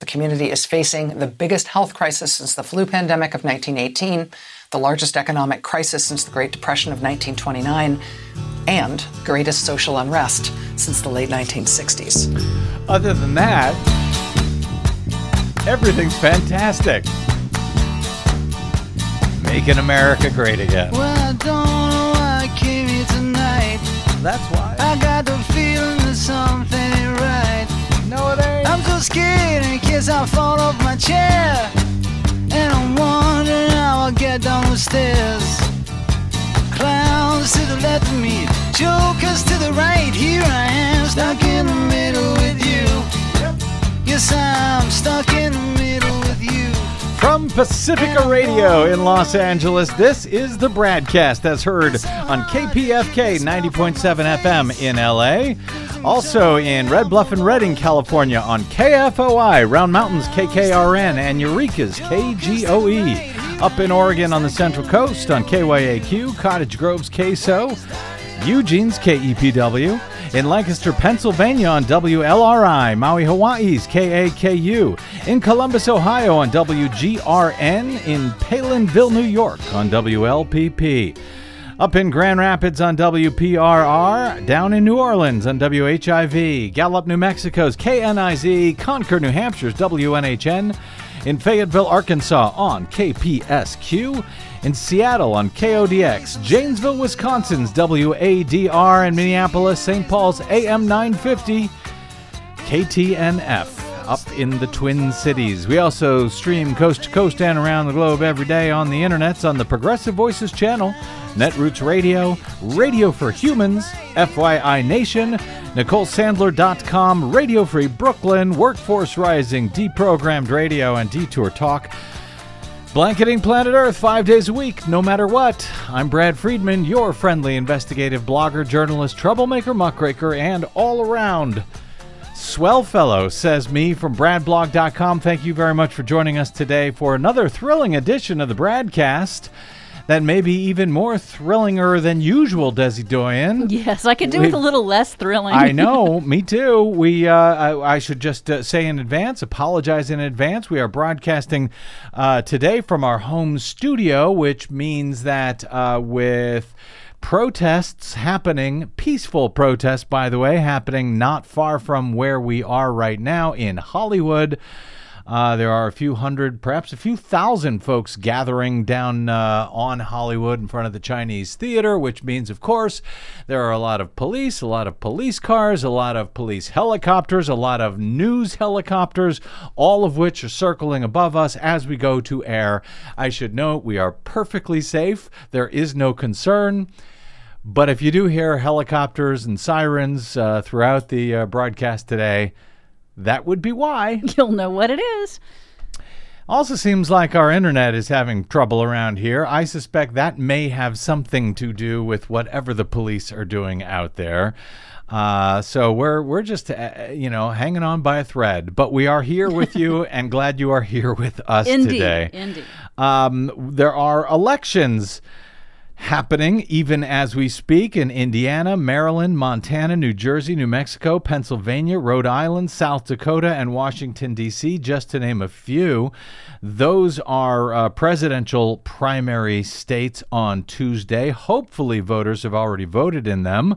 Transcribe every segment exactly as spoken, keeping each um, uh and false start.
community is facing the biggest health crisis since the flu pandemic of nineteen eighteen, the largest economic crisis since the Great Depression of nineteen twenty-nine, and greatest social unrest since the late nineteen sixties. Other than that, everything's fantastic. Making America great again. Well, I don't know why I came here tonight. That's why. I got the feeling that something ain't right. No, it ain't. I'm so scared in case I fall off my chair. And I'm wondering how I'll get down the stairs. Clowns to the left of me, jokers to the right. Here I am, stuck in the middle with you. Yep. Yes, I'm stuck in the middle with you. From Pacifica Radio in Los Angeles, this is the Bradcast as heard on K P F K ninety point seven F M in L A. Also in Red Bluff and Redding, California on K F O I, Round Mountains K K R N, and Eureka's K G O E. Up in Oregon on the Central Coast on K Y A Q, Cottage Grove's K S O, Eugene's K E P W. In Lancaster, Pennsylvania on W L R I, Maui, Hawaii's K A K U. In Columbus, Ohio on W G R N. In Palinville, New York on W L P P. Up in Grand Rapids on W P R R. Down in New Orleans on W H I V. Gallup, New Mexico's K N I Z. Concord, New Hampshire's W N H N. In Fayetteville, Arkansas on K P S Q. In Seattle on K O D X, Janesville, Wisconsin's W A D R, and Minneapolis, Saint Paul's A M nine fifty, K T N F, up in the Twin Cities. We also stream coast to coast and around the globe every day on the internets on the Progressive Voices channel, Netroots Radio, Radio for Humans, F Y I Nation, Nicole Sandler dot com, Radio Free Brooklyn, Workforce Rising, Deprogrammed Radio, and Detour Talk. Blanketing planet Earth five days a week, no matter what. I'm Brad Friedman, your friendly investigative blogger, journalist, troublemaker, muckraker, and all-around swell fellow, says me from Brad blog dot com. Thank you very much for joining us today for another thrilling edition of the Bradcast. That may be even more thrillinger than usual, Desi Doyen. Yes, I could do with a little less thrilling. I know, me too. We, uh, I, I should just uh, say in advance, apologize in advance. We are broadcasting uh, today from our home studio, which means that uh, with protests happening, peaceful protests, by the way, happening not far from where we are right now in Hollywood. Uh, there are a few hundred, perhaps a few thousand folks gathering down uh, on Hollywood in front of the Chinese Theater, which means, of course, there are a lot of police, a lot of police cars, a lot of police helicopters, a lot of news helicopters, all of which are circling above us as we go to air. I should note we are perfectly safe. There is no concern. But if you do hear helicopters and sirens uh, throughout the uh, broadcast today, that would be why. You'll know what it is. Also seems like our internet is having trouble around here. I suspect that may have something to do with whatever the police are doing out there. Uh, so we're we're just, uh, you know, hanging on by a thread. But we are here with you and glad you are here with us Indeed. today. Indeed. Um, there are elections happening even as we speak in Indiana, Maryland, Montana, New Jersey, New Mexico, Pennsylvania, Rhode Island, South Dakota, and Washington, D C, just to name a few. Those are uh, presidential primary states on Tuesday. Hopefully voters have already voted in them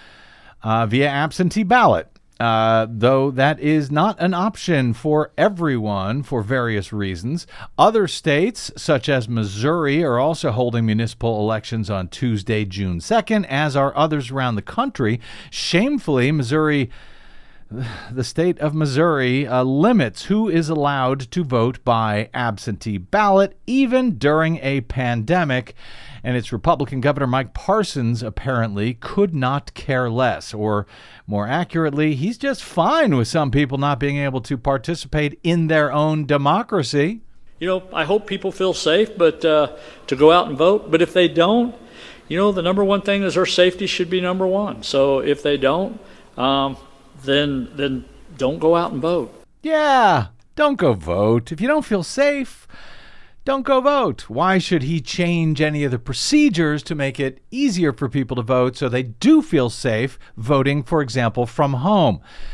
uh, via absentee ballot. Uh, though that is not an option for everyone for various reasons. Other states, such as Missouri, are also holding municipal elections on Tuesday, June second, as are others around the country. Shamefully, Missouri, the state of Missouri, uh, limits who is allowed to vote by absentee ballot, even during a pandemic. And its Republican Governor Mike Parsons apparently could not care less, or more accurately, he's just fine with some people not being able to participate in their own democracy. You know, I hope people feel safe, but uh, to go out and vote. But if they don't, you know, the number one thing is their safety should be number one. So if they don't, um, then then don't go out and vote. Yeah, don't go vote. If you don't feel safe, don't go vote. Why should he change any of the procedures to make it easier for people to vote so they do feel safe voting, for example, from home?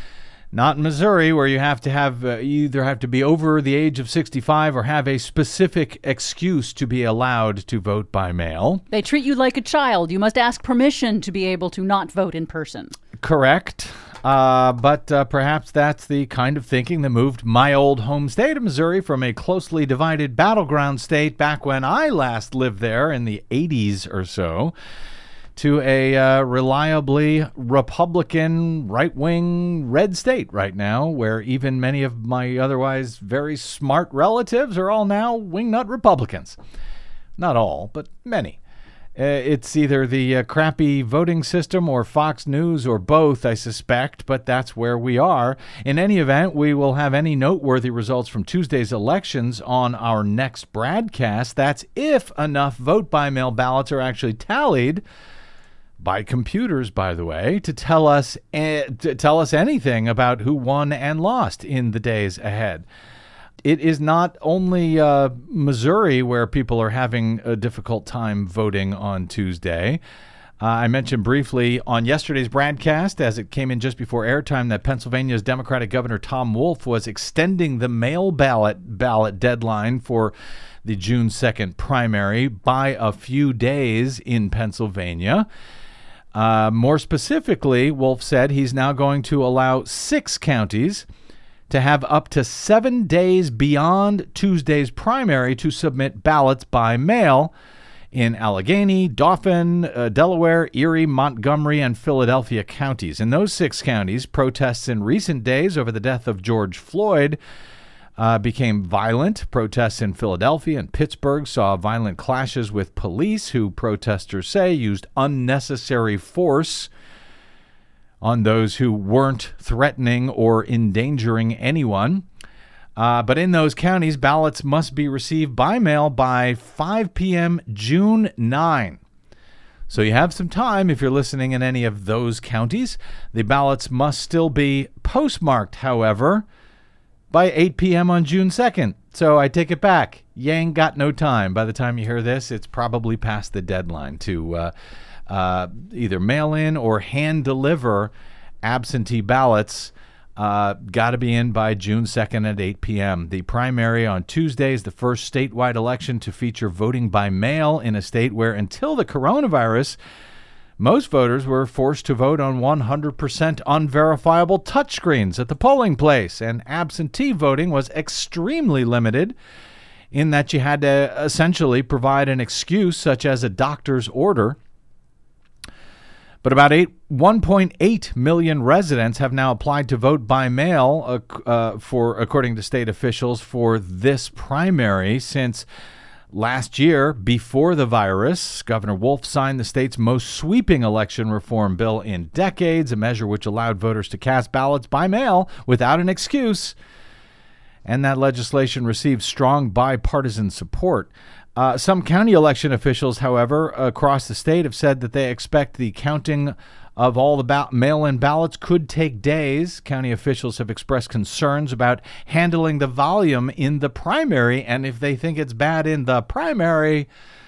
Not in Missouri, where you have to have uh, you either have to be over the age of sixty-five or have a specific excuse to be allowed to vote by mail. They treat you like a child. You must ask permission to be able to not vote in person. Correct. Uh, but uh, perhaps that's the kind of thinking that moved my old home state of Missouri from a closely divided battleground state back when I last lived there in the eighties or so, to a uh, reliably Republican, right-wing, red state right now, where even many of my otherwise very smart relatives are all now wingnut Republicans. Not all, but many. Uh, it's either the uh, crappy voting system or Fox News or both, I suspect, but that's where we are. In any event, we will have any noteworthy results from Tuesday's elections on our next broadcast. That's if enough vote-by-mail ballots are actually tallied by computers, by the way, to tell us uh, to tell us anything about who won and lost in the days ahead. It is not only uh, Missouri where people are having a difficult time voting on Tuesday. Uh, I mentioned briefly on yesterday's broadcast, as it came in just before airtime, that Pennsylvania's Democratic Governor Tom Wolf was extending the mail ballot ballot deadline for the June second primary by a few days in Pennsylvania. Uh, more specifically, Wolf said he's now going to allow six counties to have up to seven days beyond Tuesday's primary to submit ballots by mail in Allegheny, Dauphin, uh, Delaware, Erie, Montgomery, and Philadelphia counties. In those six counties, protests in recent days over the death of George Floyd Uh, became violent. Protests in Philadelphia and Pittsburgh saw violent clashes with police, who protesters say used unnecessary force on those who weren't threatening or endangering anyone. Uh, but in those counties, ballots must be received by mail by five p.m. June ninth. So you have some time if you're listening in any of those counties. The ballots must still be postmarked, however, by eight p.m. on June second. So I take it back. You ain't got no time. By the time you hear this, it's probably past the deadline to uh, uh, either mail in or hand deliver absentee ballots. Uh, got to be in by June second at eight p.m. The primary on Tuesday is the first statewide election to feature voting by mail in a state where, until the coronavirus, most voters were forced to vote on one hundred percent unverifiable touchscreens at the polling place, and absentee voting was extremely limited in that you had to essentially provide an excuse such as a doctor's order. But about eight, one point eight million residents have now applied to vote by mail, uh, uh, for according to state officials, for this primary since last year, before the virus. Governor Wolf signed the state's most sweeping election reform bill in decades, a measure which allowed voters to cast ballots by mail without an excuse. And that legislation received strong bipartisan support. Uh, some county election officials, however, across the state have said that they expect the counting of all the ba- mail-in ballots could take days. County officials have expressed concerns about handling the volume in the primary, and if they think it's bad in the primary,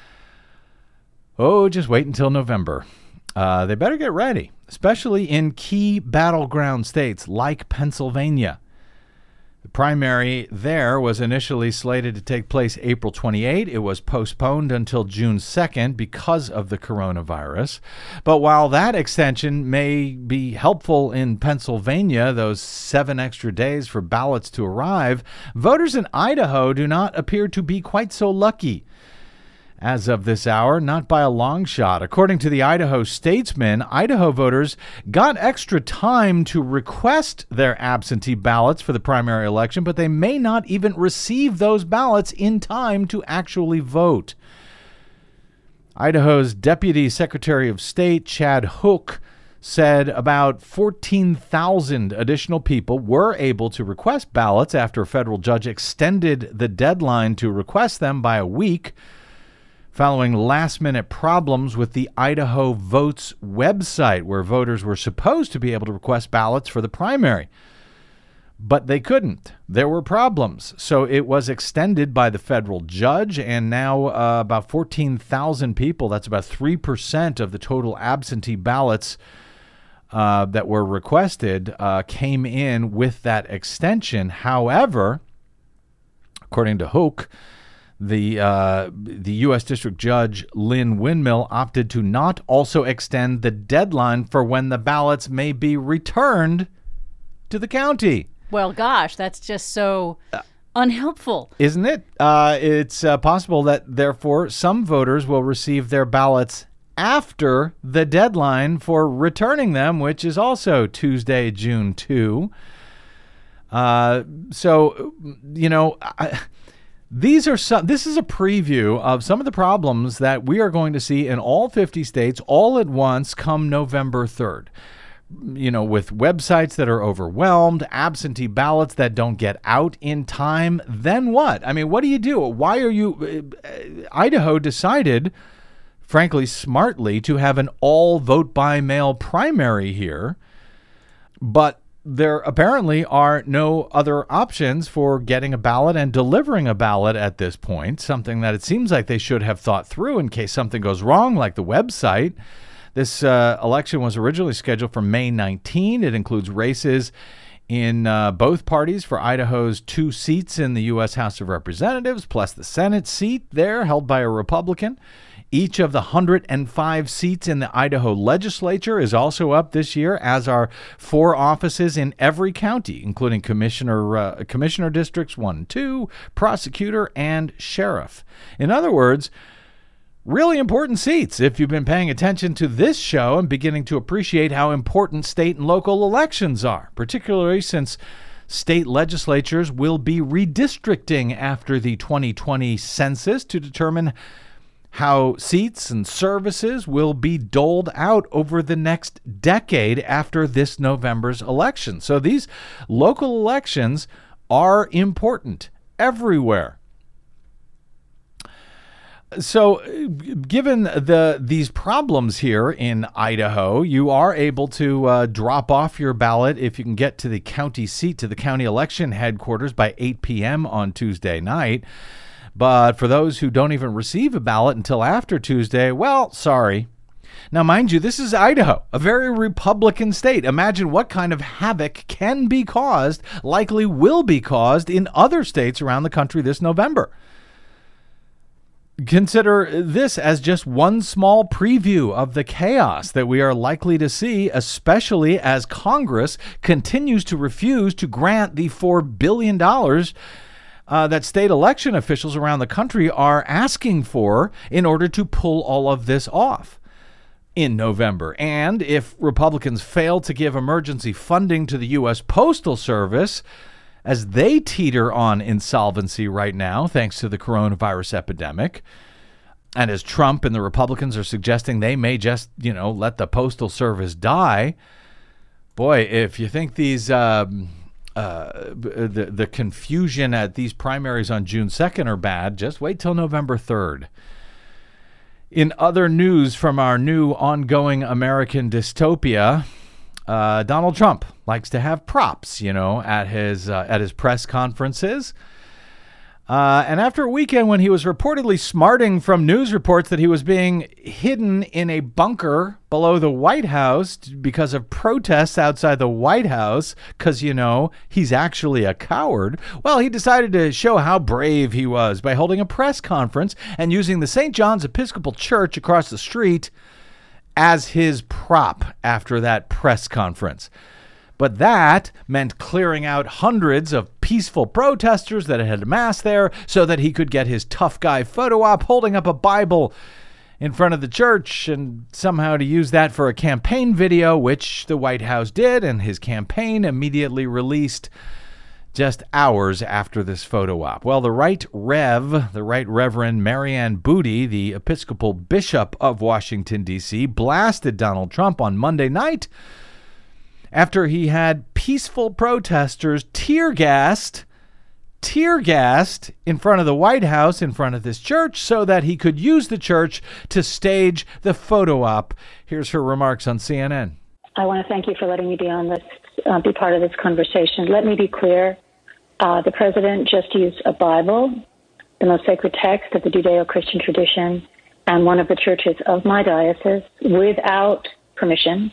oh, just wait until November. Uh, they better get ready, especially in key battleground states like Pennsylvania. The primary there was initially slated to take place April twenty-eighth. It was postponed until June second because of the coronavirus. But while that extension may be helpful in Pennsylvania, those seven extra days for ballots to arrive, voters in Idaho do not appear to be quite so lucky. As of this hour, not by a long shot. According to the Idaho Statesman, Idaho voters got extra time to request their absentee ballots for the primary election, but they may not even receive those ballots in time to actually vote. Idaho's Deputy Secretary of State, Chad Hook, said about fourteen thousand additional people were able to request ballots after a federal judge extended the deadline to request them by a week, following last-minute problems with the Idaho Votes website, where voters were supposed to be able to request ballots for the primary. But they couldn't. There were problems. So it was extended by the federal judge, and now uh, about fourteen thousand people, that's about three percent of the total absentee ballots, uh, that were requested uh, came in with that extension. However, according to Hoke, the uh, the U S District Judge Lynn Windmill opted to not also extend the deadline for when the ballots may be returned to the county. Well, gosh, that's just so unhelpful. Isn't it? Uh, it's uh, possible that, therefore, some voters will receive their ballots after the deadline for returning them, which is also Tuesday, June second. Uh, so, you know, I, these are some, this is a preview of some of the problems that we are going to see in all fifty states all at once come November third. You know, with websites that are overwhelmed, absentee ballots that don't get out in time, then what? I mean, what do you do? Why are you... Uh, Idaho decided, frankly, smartly, to have an all vote by mail primary here, but there apparently are no other options for getting a ballot and delivering a ballot at this point, something that it seems like they should have thought through in case something goes wrong, like the website. This uh, election was originally scheduled for May nineteenth. It includes races in uh, both parties for Idaho's two seats in the U S House of Representatives, plus the Senate seat there held by a Republican. Each of the one hundred five seats in the Idaho legislature is also up this year, as are four offices in every county, including commissioner uh, commissioner districts one and two, prosecutor, and sheriff. In other words, really important seats if you've been paying attention to this show and beginning to appreciate how important state and local elections are, particularly since state legislatures will be redistricting after the twenty twenty census to determine how seats and services will be doled out over the next decade after this November's election. So these local elections are important everywhere. So given the these problems here in Idaho, you are able to uh, drop off your ballot if you can get to the county seat, to the county election headquarters by eight p.m. on Tuesday night. But for those who don't even receive a ballot until after Tuesday, well, sorry. Now, mind you, this is Idaho, a very Republican state. Imagine what kind of havoc can be caused, likely will be caused, in other states around the country this November. Consider this as just one small preview of the chaos that we are likely to see, especially as Congress continues to refuse to grant the four billion dollars uh, that state election officials around the country are asking for in order to pull all of this off in November. And if Republicans fail to give emergency funding to the U S Postal Service, as they teeter on insolvency right now, thanks to the coronavirus epidemic, and as Trump and the Republicans are suggesting they may just, you know, let the Postal Service die, boy, if you think these um, uh, the the confusion at these primaries on June second are bad, just wait till November third. In other news from our new ongoing American dystopia, Uh, Donald Trump likes to have props, you know, at his uh, at his press conferences. Uh, and after a weekend when he was reportedly smarting from news reports that he was being hidden in a bunker below the White House because of protests outside the White House, because, you know, he's actually a coward, well, he decided to show how brave he was by holding a press conference and using the Saint John's Episcopal Church across the street as his prop after that press conference. But that meant clearing out hundreds of peaceful protesters that had amassed there so that he could get his tough guy photo op holding up a Bible in front of the church, and somehow to use that for a campaign video, which the White House did, and his campaign immediately released just hours after this photo op. Well, the Right Rev, the Right Reverend Marianne Booty, the Episcopal Bishop of Washington, D C, blasted Donald Trump on Monday night after he had peaceful protesters tear-gassed, tear-gassed in front of the White House, in front of this church, so that he could use the church to stage the photo op. Here's her remarks on C N N. I want to thank you for letting me be on this, uh, be part of this conversation. Let me be clear. Uh, the president just used a Bible, the most sacred text of the Judeo-Christian tradition, and one of the churches of my diocese without permission.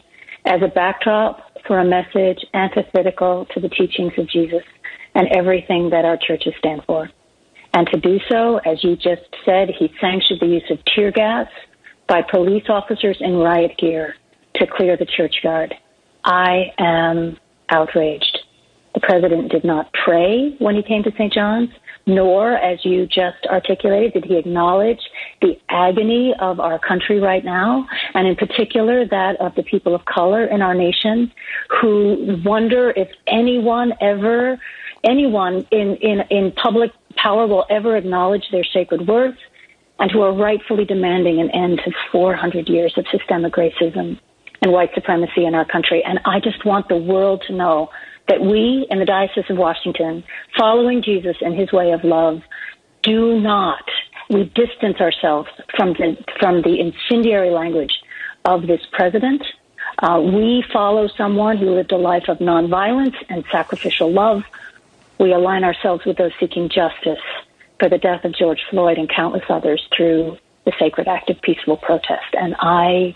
as a backdrop for a message antithetical to the teachings of Jesus and everything that our churches stand for. And to do so, as you just said, he sanctioned the use of tear gas by police officers in riot gear to clear the church guard. I am outraged. The president did not pray when he came to Saint John's, nor, as you just articulated, did he acknowledge the agony of our country right now, and in particular that of the people of color in our nation who wonder if anyone ever, anyone in, in, in public power will ever acknowledge their sacred worth, and who are rightfully demanding an end to four hundred years of systemic racism and white supremacy in our country. And I just want the world to know that we in the Diocese of Washington, following Jesus and his way of love, do not, we distance ourselves from the, from the incendiary language of this president. Uh, we follow someone who lived a life of nonviolence and sacrificial love. We align ourselves with those seeking justice for the death of George Floyd and countless others through the sacred act of peaceful protest. And I,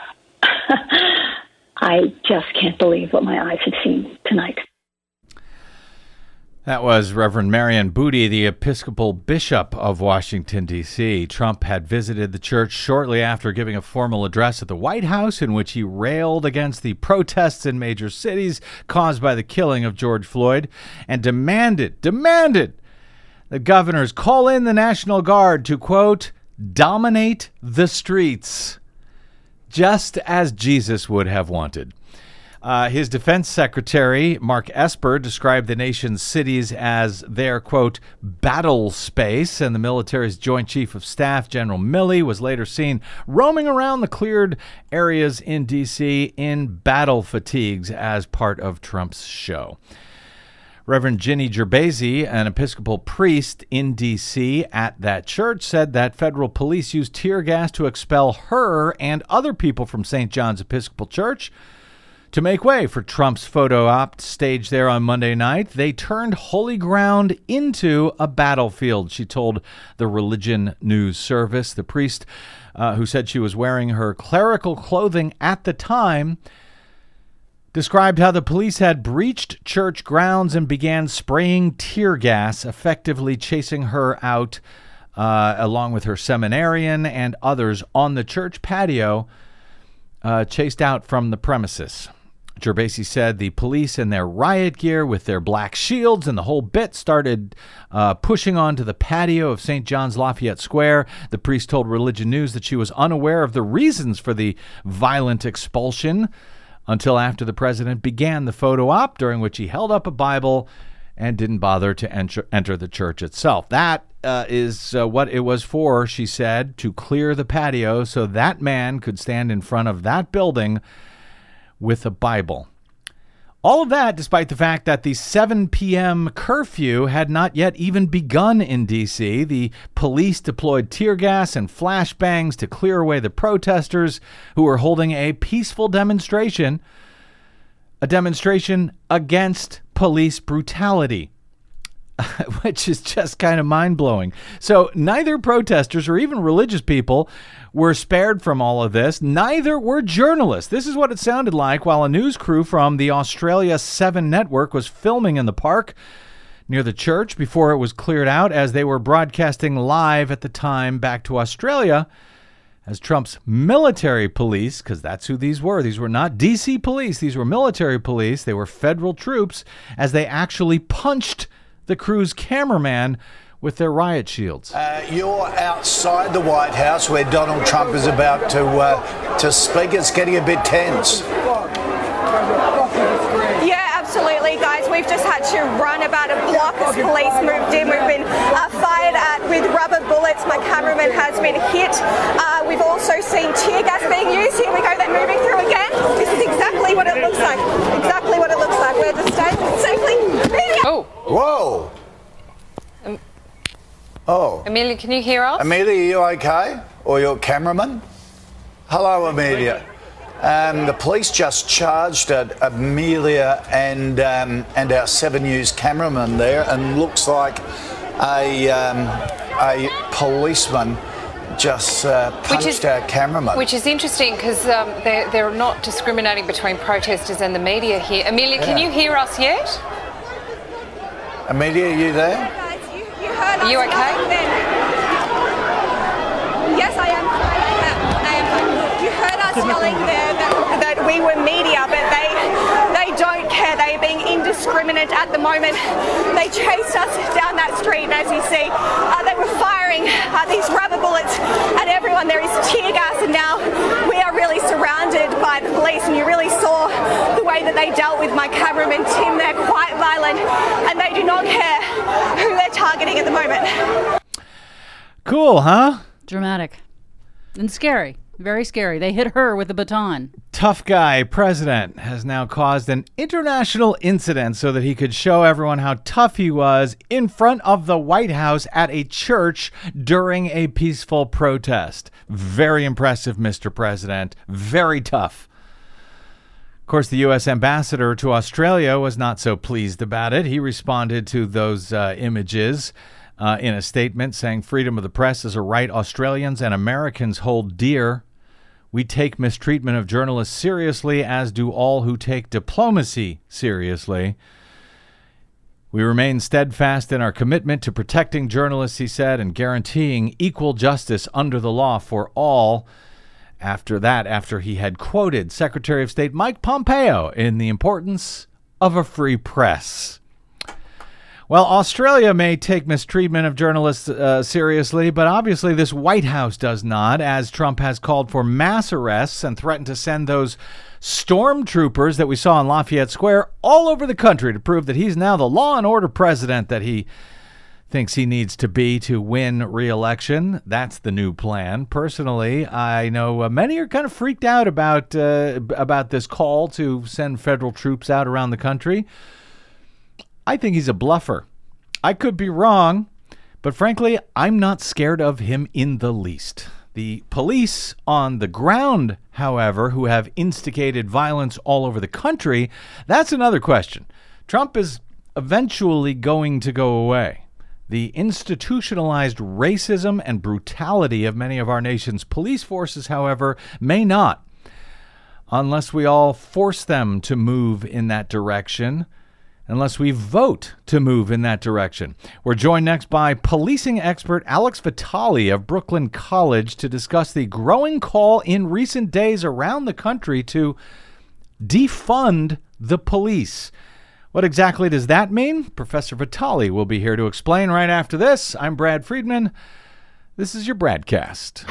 I just can't believe what my eyes have seen tonight. That was Reverend Marion Booty, the Episcopal Bishop of Washington, D C Trump had visited the church shortly after giving a formal address at the White House in which he railed against the protests in major cities caused by the killing of George Floyd and demanded, demanded the governors call in the National Guard to, quote, dominate the streets, just as Jesus would have wanted. Uh, his defense secretary, Mark Esper, described the nation's cities as their, quote, battle space, and the military's Joint Chief of Staff, General Milley, was later seen roaming around the cleared areas in D C in battle fatigues as part of Trump's show. Reverend Ginny Gerbasi, an Episcopal priest in D C at that church, said that federal police used tear gas to expel her and other people from Saint John's Episcopal Church. To make way for Trump's photo op staged there on Monday night, they turned holy ground into a battlefield, she told the Religion News Service. The priest, uh, who said she was wearing her clerical clothing at the time, described how the police had breached church grounds and began spraying tear gas, effectively chasing her out, uh, along with her seminarian and others on the church patio, uh, chased out from the premises. Gerbasi said the police in their riot gear with their black shields and the whole bit started uh, pushing onto the patio of Saint John's Lafayette Square. The priest told Religion News that she was unaware of the reasons for the violent expulsion until after the president began the photo op, during which he held up a Bible and didn't bother to enter, enter the church itself. That uh, is uh, what it was for, she said, to clear the patio so that man could stand in front of that building with a Bible. All of that despite the fact that the seven p.m. curfew had not yet even begun in D C The police deployed tear gas and flashbangs to clear away the protesters who were holding a peaceful demonstration, a demonstration against police brutality, which is just kind of mind-blowing. So neither protesters or even religious people were spared from all of this. Neither were journalists. This is what it sounded like while a news crew from the Australia seven network was filming in the park near the church before it was cleared out, as they were broadcasting live at the time back to Australia, as Trump's military police, because that's who these were. These were not D C police. These were military police. They were federal troops, as they actually punched the crew's cameraman with their riot shields. Uh, you're outside the White House where Donald Trump is about to uh, to speak. It's getting a bit tense. Yeah, absolutely, guys. We've just had to run about a block as police moved in. We've been uh, fired at with rubber bullets. My cameraman has been hit. Uh, we've also seen tear gas being used. Here we go. They're moving through again. This is exactly what it looks like. Exactly what it looks like. We're just staying safely. Oh. Whoa. Um, oh. Amelia, can you hear us? Amelia, are you okay? Or your cameraman? Hello, Amelia. Um, the police just charged at Amelia and um, and our seven News cameraman there, and looks like a um, a policeman just uh, punched Which is- our cameraman. Which is interesting because um, they're, they're not discriminating between protesters and the media here. Amelia, can Yeah. you hear us yet? Amelia, are you there? Guys, you, you heard Are you us okay? yelling then. Yes, I am. I am. I am fine. You heard us yelling there that, that we were media, but they they don't care. They are being indiscriminate at the moment. They chased us down that street, and as you see, uh, they were firing uh, these rubber bullets at everyone. There is tear gas, and now we are really surrounded by the police. And you really saw the way that they dealt with my cameraman Tim. They're quite violent, and they do not care who they're targeting at the moment. Cool, huh? Dramatic. And scary. Very scary. They hit her with a baton. Tough guy president has now caused an international incident so that he could show everyone how tough he was in front of the White House at a church during a peaceful protest. Very impressive, Mister President. Very tough. Of course, the U S ambassador to Australia was not so pleased about it. He responded to those uh, images uh, in a statement saying freedom of the press is a right Australians and Americans hold dear. We take mistreatment of journalists seriously, as do all who take diplomacy seriously. We remain steadfast in our commitment to protecting journalists, he said, and guaranteeing equal justice under the law for all. After that, after he had quoted Secretary of State Mike Pompeo in the importance of a free press. Well, Australia may take mistreatment of journalists uh, seriously, but obviously this White House does not, as Trump has called for mass arrests and threatened to send those stormtroopers that we saw in Lafayette Square all over the country to prove that he's now the law and order president that he thinks he needs to be to win re-election. That's the new plan. Personally, I know uh, many are kind of freaked out about uh, about this call to send federal troops out around the country. I think he's a bluffer. I could be wrong, but frankly, I'm not scared of him in the least. The police on the ground, however, who have instigated violence all over the country, that's another question. Trump is eventually going to go away. The institutionalized racism and brutality of many of our nation's police forces, however, may not, unless we all force them to move in that direction. Unless we vote to move in that direction. We're joined next by policing expert Alex Vitale of Brooklyn College to discuss the growing call in recent days around the country to defund the police. What exactly does that mean? Professor Vitale will be here to explain right after this. I'm Brad Friedman. This is your Bradcast.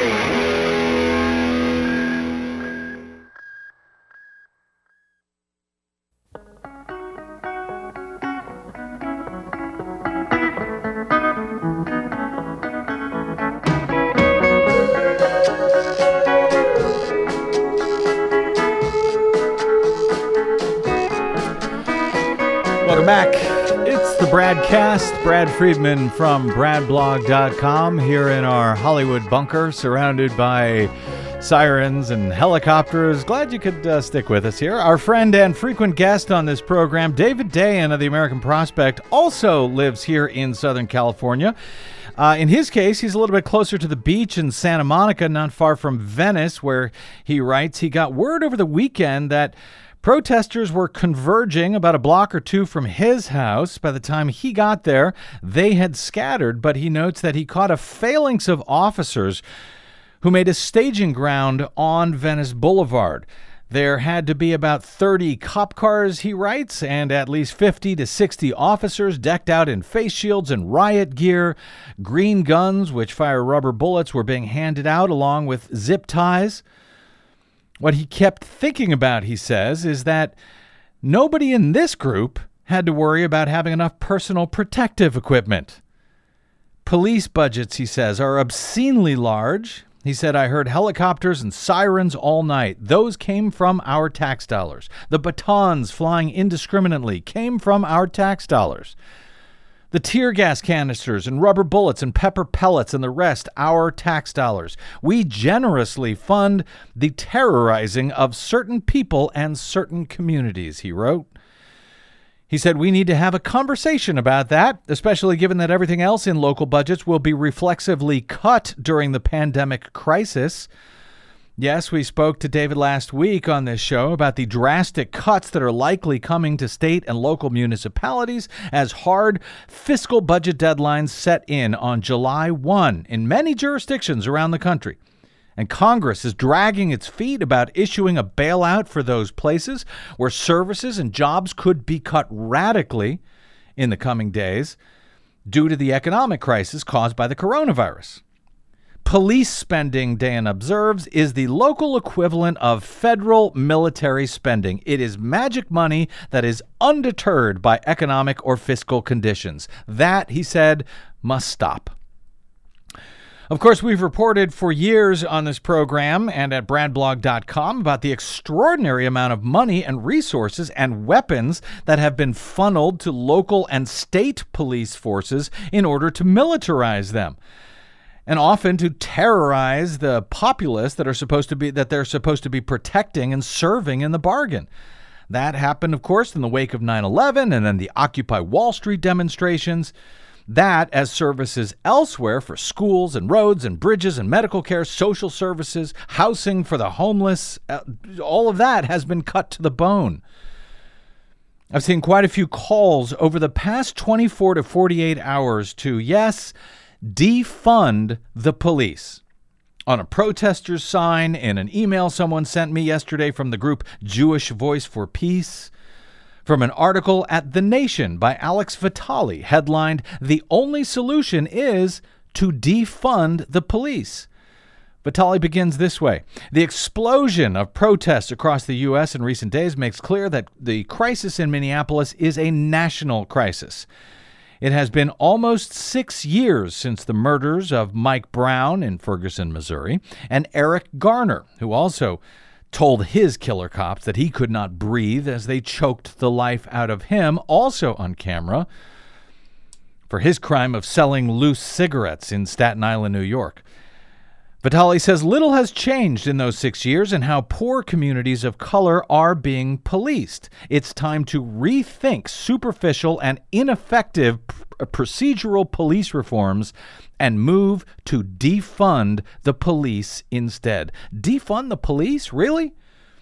Welcome back. It's the Bradcast. Brad Friedman from brad blog dot com here in our Hollywood bunker, surrounded by sirens and helicopters. Glad you could uh, stick with us here. Our friend and frequent guest on this program, David Dayen of the American Prospect, also lives here in Southern California. Uh, in his case, he's a little bit closer to the beach in Santa Monica, not far from Venice, where he writes he got word over the weekend that protesters were converging about a block or two from his house. By the time he got there, they had scattered, but he notes that he caught a phalanx of officers who made a staging ground on Venice Boulevard. There had to be about thirty cop cars, he writes, and at least fifty to sixty officers decked out in face shields and riot gear. Green guns, which fire rubber bullets, were being handed out along with zip ties. What he kept thinking about, he says, is that nobody in this group had to worry about having enough personal protective equipment. Police budgets, he says, are obscenely large. He said, I heard helicopters and sirens all night. Those came from our tax dollars. The batons flying indiscriminately came from our tax dollars. The tear gas canisters and rubber bullets and pepper pellets and the rest, our tax dollars. We generously fund the terrorizing of certain people and certain communities, he wrote. He said we need to have a conversation about that, especially given that everything else in local budgets will be reflexively cut during the pandemic crisis. Yes, we spoke to David last week on this show about the drastic cuts that are likely coming to state and local municipalities as hard fiscal budget deadlines set in on July first in many jurisdictions around the country. And Congress is dragging its feet about issuing a bailout for those places where services and jobs could be cut radically in the coming days due to the economic crisis caused by the coronavirus. Police spending, Dan observes, is the local equivalent of federal military spending. It is magic money that is undeterred by economic or fiscal conditions. That, he said, must stop. Of course, we've reported for years on this program and at brad blog dot com about the extraordinary amount of money and resources and weapons that have been funneled to local and state police forces in order to militarize them, and often to terrorize the populace that are supposed to be that they're supposed to be protecting and serving in the bargain. That happened, of course, in the wake of nine eleven and then the Occupy Wall Street demonstrations. That, as services elsewhere for schools and roads and bridges and medical care, social services, housing for the homeless, uh, all of that has been cut to the bone. I've seen quite a few calls over the past twenty-four to forty-eight hours to, yes, defund the police. On a protester's sign, in an email someone sent me yesterday from the group Jewish Voice for Peace, from an article at The Nation by Alex Vitale, headlined, "The only solution is to defund the police." Vitale begins this way. The explosion of protests across the U S in recent days makes clear that the crisis in Minneapolis is a national crisis. It has been almost six years since the murders of Mike Brown in Ferguson, Missouri, and Eric Garner, who also told his killer cops that he could not breathe as they choked the life out of him, also on camera, for his crime of selling loose cigarettes in Staten Island, New York. Vitale says little has changed in those six years and how poor communities of color are being policed. It's time to rethink superficial and ineffective p- procedural police reforms and move to defund the police instead. Defund the police? Really?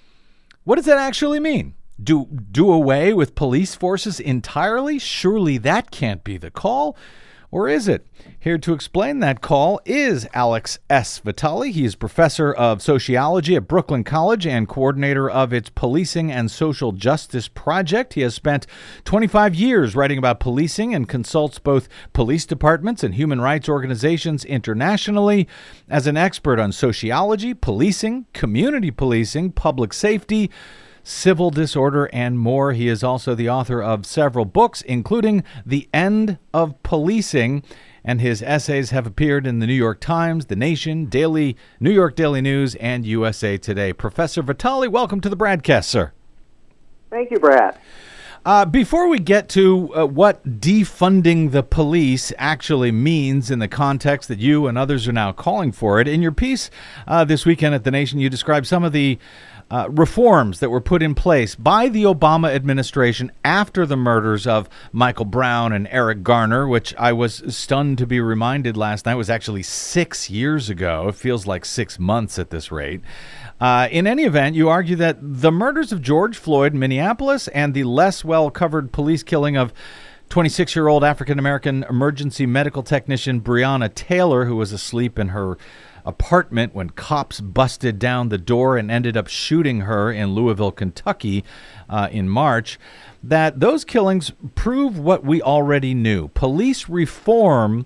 What does that actually mean? Do, do away with police forces entirely? Surely that can't be the call. Or is it? Here to explain that call is Alex S. Vitale. He is professor of sociology at Brooklyn College and coordinator of its Policing and Social Justice Project. He has spent twenty-five years writing about policing and consults both police departments and human rights organizations internationally. As an expert on sociology, policing, community policing, public safety, civil disorder, and more. He is also the author of several books, including The End of Policing, and his essays have appeared in the New York Times, The Nation, Daily, New York Daily News, and U S A Today. Professor Vitale, welcome to the BradCast, sir. Thank you, Brad. Uh, before we get to uh, what defunding the police actually means in the context that you and others are now calling for it, in your piece uh, this weekend at The Nation, you described some of the Uh, reforms that were put in place by the Obama administration after the murders of Michael Brown and Eric Garner, which I was stunned to be reminded last night was actually six years ago. It feels like six months at this rate. Uh, in any event, you argue that the murders of George Floyd in Minneapolis and the less well-covered police killing of twenty-six-year-old African-American emergency medical technician Breonna Taylor, who was asleep in her apartment when cops busted down the door and ended up shooting her in Louisville, Kentucky uh, in March, that those killings prove what we already knew. Police reform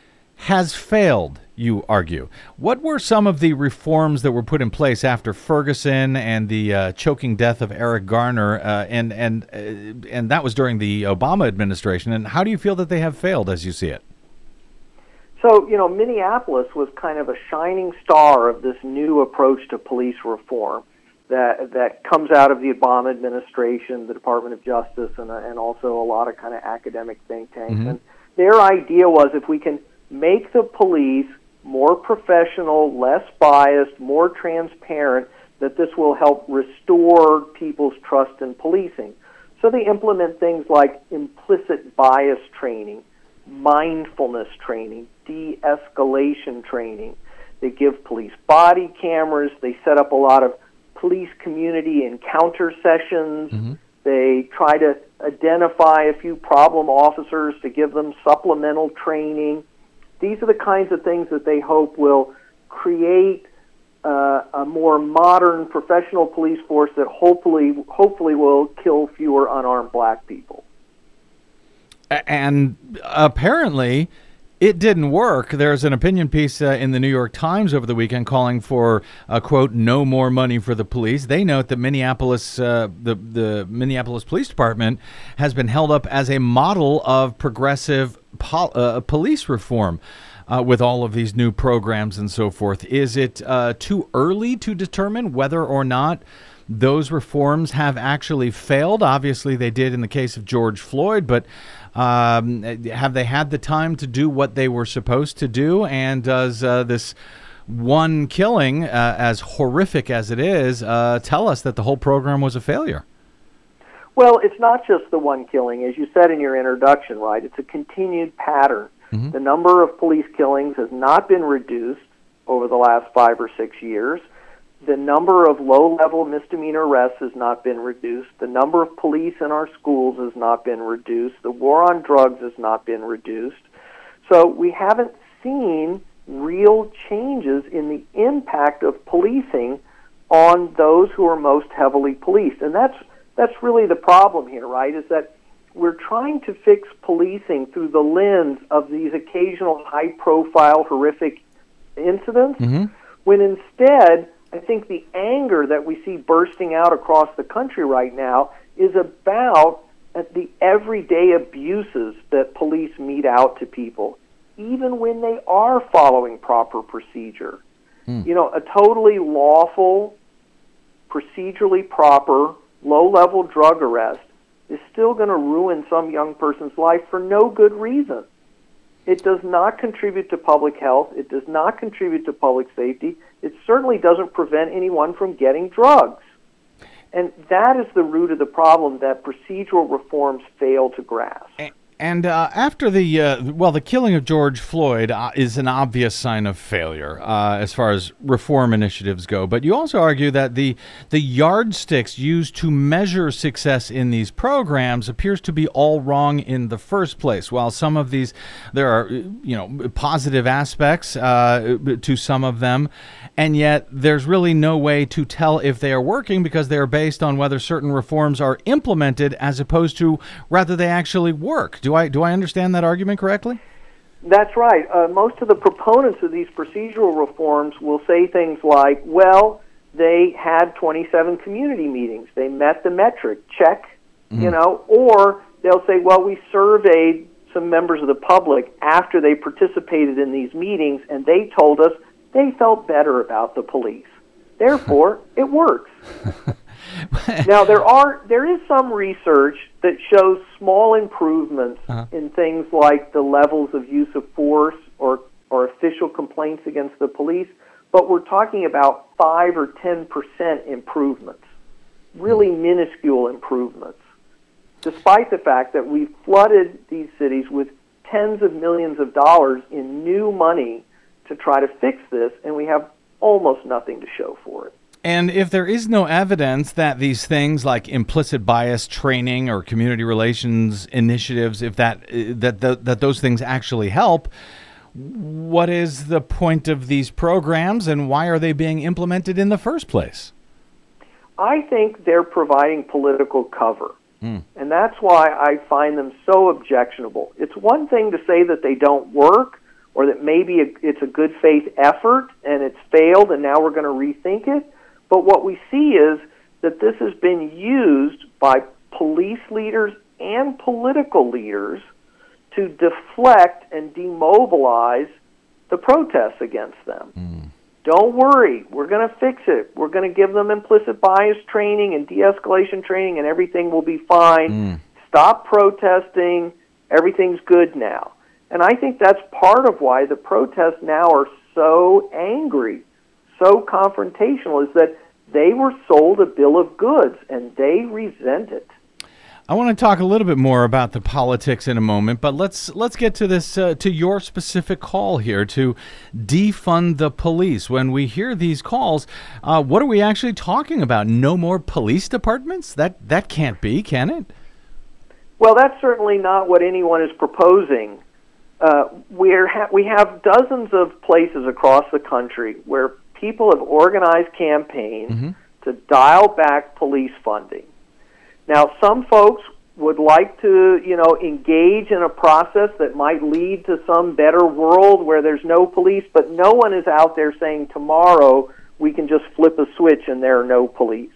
has failed, you argue. What were some of the reforms that were put in place after Ferguson and the uh, choking death of Eric Garner, uh, and and uh, and that was during the Obama administration, and how do you feel that they have failed as you see it? So, you know, Minneapolis was kind of a shining star of this new approach to police reform that that comes out of the Obama administration, the Department of Justice, and, uh, and also a lot of kind of academic think tanks. Mm-hmm. And their idea was if we can make the police more professional, less biased, more transparent, that this will help restore people's trust in policing. So they implement things like implicit bias training, mindfulness training, de-escalation training. They give police body cameras. They set up a lot of police community encounter sessions. Mm-hmm. They try to identify a few problem officers to give them supplemental training. These are the kinds of things that they hope will create uh, a more modern professional police force that hopefully hopefully will kill fewer unarmed black people. And apparently it didn't work. There's an opinion piece uh, in the New York Times over the weekend calling for, uh, quote, no more money for the police. They note that Minneapolis, uh, the, the Minneapolis Police Department has been held up as a model of progressive pol- uh, police reform uh, with all of these new programs and so forth. Is it uh, too early to determine whether or not those reforms have actually failed? Obviously, they did in the case of George Floyd, but um, have they had the time to do what they were supposed to do? And does uh, this one killing, uh, as horrific as it is, uh, tell us that the whole program was a failure? Well, it's not just the one killing. As you said in your introduction, right? It's a continued pattern. Mm-hmm. The number of police killings has not been reduced over the last five or six years. The number of low-level misdemeanor arrests has not been reduced. The number of police in our schools has not been reduced. The war on drugs has not been reduced. So we haven't seen real changes in the impact of policing on those who are most heavily policed. And that's that's really the problem here, right, is that we're trying to fix policing through the lens of these occasional high-profile, horrific incidents, mm-hmm. when instead I think the anger that we see bursting out across the country right now is about the everyday abuses that police mete out to people, even when they are following proper procedure. Mm. You know, a totally lawful, procedurally proper, low-level drug arrest is still going to ruin some young person's life for no good reason. It does not contribute to public health. It does not contribute to public safety. It certainly doesn't prevent anyone from getting drugs. And that is the root of the problem that procedural reforms fail to grasp. And uh, after the, uh, well, the killing of George Floyd uh, is an obvious sign of failure uh, as far as reform initiatives go. But you also argue that the the yardsticks used to measure success in these programs appears to be all wrong in the first place. While some of these, there are, you know, positive aspects uh, to some of them, and yet there's really no way to tell if they are working because they are based on whether certain reforms are implemented as opposed to whether they actually work. Do I do I understand that argument correctly? That's right. Uh, most of the proponents of these procedural reforms will say things like, well, they had twenty-seven community meetings. They met the metric, check, mm-hmm. you know, or they'll say, well, we surveyed some members of the public after they participated in these meetings, and they told us they felt better about the police. Therefore, it works. Now, there are there is some research that shows small improvements uh-huh. in things like the levels of use of force or, or official complaints against the police, but we're talking about five or ten percent improvements, really mm. minuscule improvements, despite the fact that we've flooded these cities with tens of millions of dollars in new money to try to fix this, and we have almost nothing to show for it. And if there is no evidence that these things like implicit bias training or community relations initiatives, if that that that, that those things actually help, what is the point of these programs and why are they being implemented in the first place? I think they're providing political cover. Mm. And that's why I find them so objectionable. It's one thing to say that they don't work or that maybe it's a good faith effort and it's failed and now we're going to rethink it. But what we see is that this has been used by police leaders and political leaders to deflect and demobilize the protests against them. Mm. Don't worry, we're going to fix it. We're going to give them implicit bias training and de-escalation training and everything will be fine. Mm. Stop protesting. Everything's good now. And I think that's part of why the protests now are so angry, so confrontational, is that they were sold a bill of goods, and they resent it. I want to talk a little bit more about the politics in a moment, but let's let's get to this uh, to your specific call here to defund the police. When we hear these calls, uh, what are we actually talking about? No more police departments? That that can't be, can it? Well, that's certainly not what anyone is proposing. Uh, we're ha- we have dozens of places across the country where people have organized campaigns mm-hmm. to dial back police funding. Now, some folks would like to, you know, engage in a process that might lead to some better world where there's no police, but no one is out there saying tomorrow we can just flip a switch and there are no police.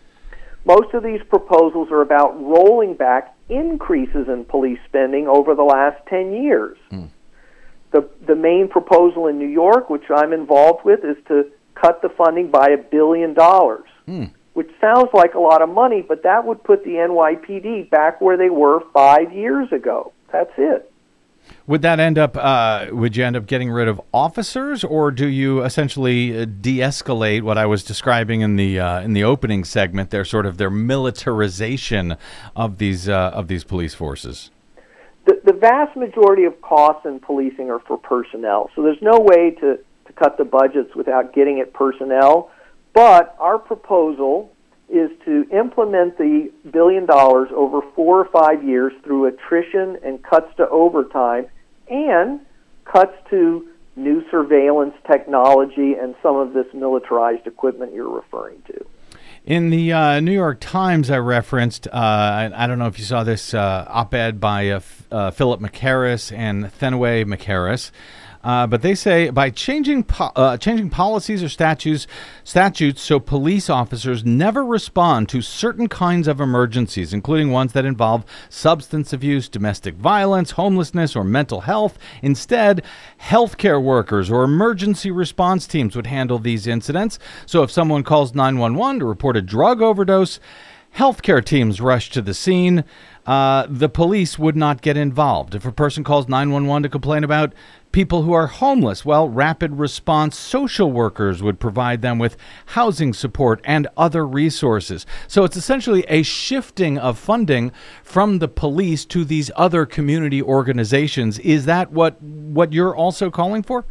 Most of these proposals are about rolling back increases in police spending over the last ten years. Mm. The, the main proposal in New York, which I'm involved with, is to cut the funding by a billion dollars. Mm. Which sounds like a lot of money, but that would put the N Y P D back where they were five years ago. That's it. Would that end up, uh, would you end up getting rid of officers, or do you essentially de-escalate what I was describing in the uh, in the opening segment, their sort of their militarization of these uh, of these police forces? The, the vast majority of costs in policing are for personnel, so there's no way to, to cut the budgets without getting at personnel. But our proposal is to implement the billion dollars over four or five years through attrition and cuts to overtime and cuts to new surveillance technology and some of this militarized equipment you're referring to. In the uh, New York Times I referenced, uh, I, I don't know if you saw this uh, op-ed by uh, F- uh, Philip McHarris and Fenway McHarris. Uh, but they say by changing po- uh, changing policies or statutes statutes so police officers never respond to certain kinds of emergencies, including ones that involve substance abuse, domestic violence, homelessness, or mental health. Instead, healthcare workers or emergency response teams would handle these incidents. So if someone calls nine one one to report a drug overdose, healthcare teams rush to the scene. Uh, the police would not get involved. If a person calls nine one one to complain about people who are homeless, well, rapid response social workers would provide them with housing support and other resources. So it's essentially a shifting of funding from the police to these other community organizations. Is that what, what you're also calling for?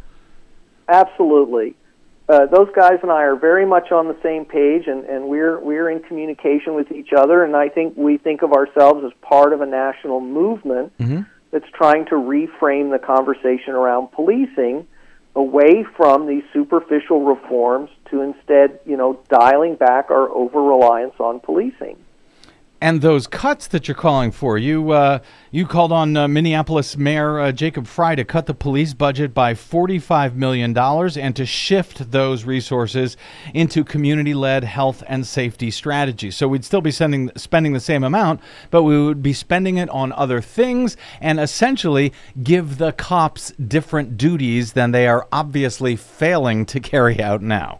Absolutely. Uh, those guys and I are very much on the same page, and, and we're we're in communication with each other, and I think we think of ourselves as part of a national movement mm-hmm. that's trying to reframe the conversation around policing away from these superficial reforms to instead, you know, dialing back our over-reliance on policing. And those cuts that you're calling for, you uh, you called on uh, Minneapolis Mayor uh, Jacob Frey to cut the police budget by forty-five million dollars and to shift those resources into community-led health and safety strategies. So we'd still be sending, spending the same amount, but we would be spending it on other things and essentially give the cops different duties than they are obviously failing to carry out now.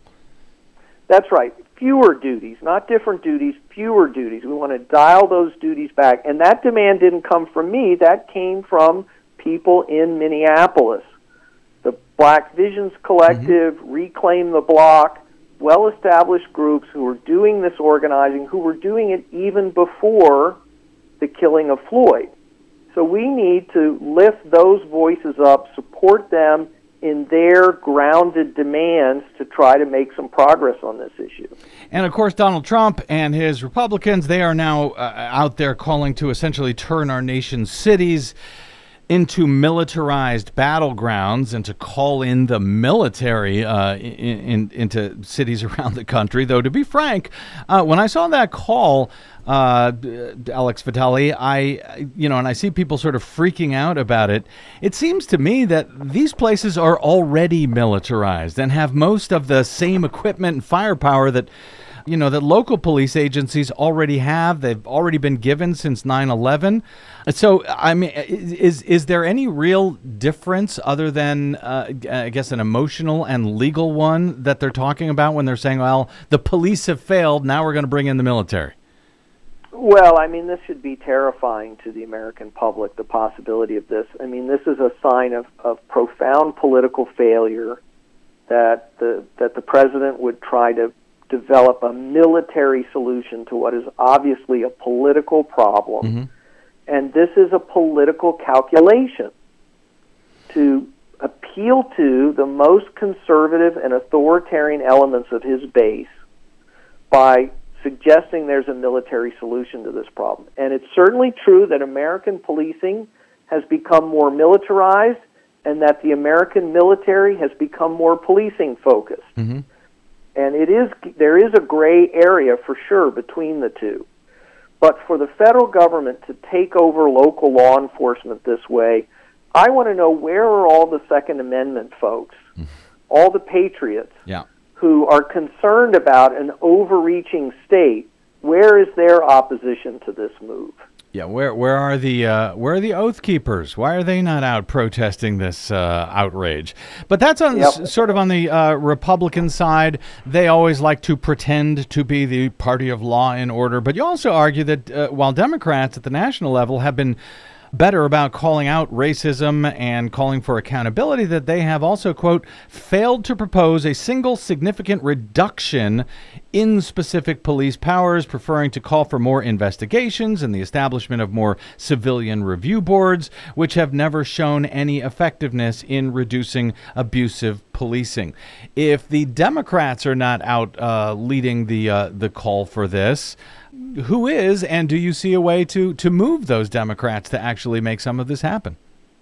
That's right. Fewer duties, not different duties, fewer duties. We want to dial those duties back. And that demand didn't come from me. That came from people in Minneapolis. The Black Visions Collective, mm-hmm. Reclaim the Block, well-established groups who were doing this organizing, who were doing it even before the killing of Floyd. So we need to lift those voices up, support them in their grounded demands to try to make some progress on this issue. And, of course, Donald Trump and his Republicans, they are now uh, out there calling to essentially turn our nation's cities into militarized battlegrounds and to call in the military uh, in, in, into cities around the country. Though, to be frank, uh, when I saw that call, uh, Alex Vitale, I, you know, and I see people sort of freaking out about it, it seems to me that these places are already militarized and have most of the same equipment and firepower that, you know, that local police agencies already have. They've already been given since nine eleven. So, I mean, is is there any real difference other than, uh, I guess, an emotional and legal one that they're talking about when they're saying, well, the police have failed, now we're going to bring in the military? Well, I mean, this should be terrifying to the American public, the possibility of this. I mean, this is a sign of, of profound political failure that the that the president would try to develop a military solution to what is obviously a political problem. Mm-hmm. And this is a political calculation to appeal to the most conservative and authoritarian elements of his base by suggesting there's a military solution to this problem. And it's certainly true that American policing has become more militarized and that the American military has become more policing focused. Mm-hmm. And it is there is a gray area for sure between the two. But for the federal government to take over local law enforcement this way, I want to know, where are all the Second Amendment folks, mm-hmm. all the patriots, yeah. who are concerned about an overreaching state? Where is their opposition to this move? Yeah, where where are the uh, where are the Oath Keepers? Why are they not out protesting this uh, outrage? But that's on yep. s- sort of on the uh, Republican side. They always like to pretend to be the party of law and order. But you also argue that uh, while Democrats at the national level have been better about calling out racism and calling for accountability, that they have also, quote, failed to propose a single significant reduction in specific police powers, preferring to call for more investigations and the establishment of more civilian review boards, which have never shown any effectiveness in reducing abusive policing. If the Democrats are not out uh, leading the uh, the call for this, who is, and do you see a way to, to move those Democrats to actually make some of this happen?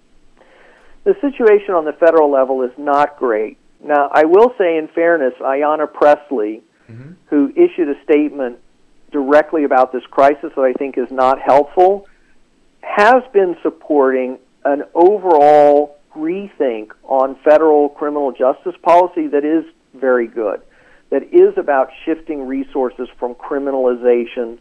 The situation on the federal level is not great. Now, I will say, in fairness, Ayanna Pressley, mm-hmm. who issued a statement directly about this crisis that I think is not helpful, has been supporting an overall rethink on federal criminal justice policy that is very good, that is about shifting resources from criminalization